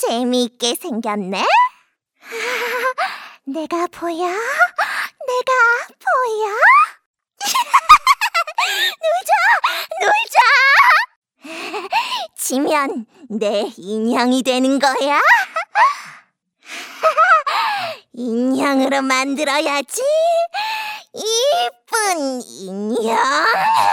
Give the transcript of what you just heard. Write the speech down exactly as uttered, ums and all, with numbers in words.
재미있게 생겼네? 내가 보여? 내가 보여? 놀자! 놀자! 지면 내 인형이 되는 거야? 인형으로 만들어야지. 이쁜 인형.